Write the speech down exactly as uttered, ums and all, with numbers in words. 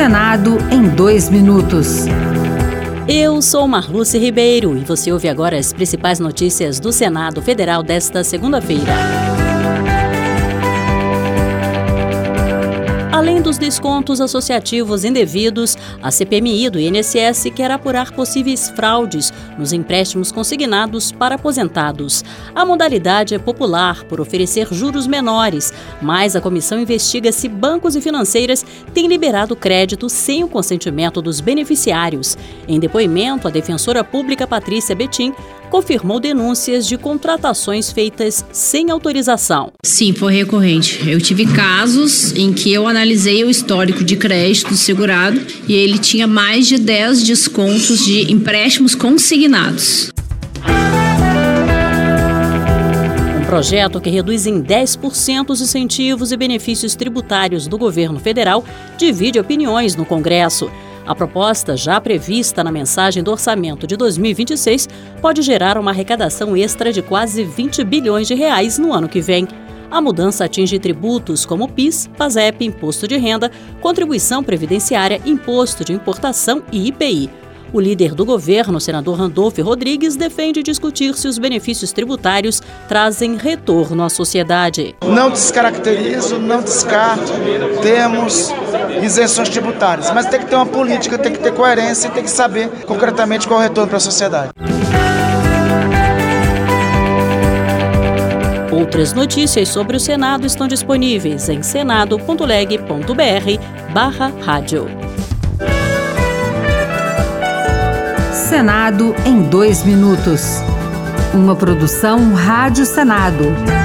Senado em dois minutos. Eu sou Marluce Ribeiro e você ouve agora as principais notícias do Senado Federal desta segunda-feira. Além dos descontos associativos indevidos, a C P M I do I N S S quer apurar possíveis fraudes nos empréstimos consignados para aposentados. A modalidade é popular por oferecer juros menores, mas a comissão investiga se bancos e financeiras têm liberado crédito sem o consentimento dos beneficiários. Em depoimento, a defensora pública Patrícia Betim confirmou denúncias de contratações feitas sem autorização. Sim, foi recorrente. Eu tive casos em que eu analisei o histórico de crédito do segurado e ele tinha mais de dez descontos de empréstimos consignados. Um projeto que reduz em dez por cento os incentivos e benefícios tributários do governo federal divide opiniões no Congresso. A proposta, já prevista na mensagem do orçamento de dois mil e vinte e seis, pode gerar uma arrecadação extra de quase vinte bilhões de reais no ano que vem. A mudança atinge tributos como PIS, PASEP, Imposto de Renda, Contribuição Previdenciária, Imposto de Importação e I P I. O líder do governo, senador Randolfo Rodrigues, defende discutir se os benefícios tributários trazem retorno à sociedade. Não descaracterizo, não descarto, temos isenções tributárias, mas tem que ter uma política, tem que ter coerência e tem que saber concretamente qual é o retorno para a sociedade. Outras notícias sobre o Senado estão disponíveis em senado ponto leg ponto br barra rádio. Senado em dois minutos. Uma produção Rádio Senado.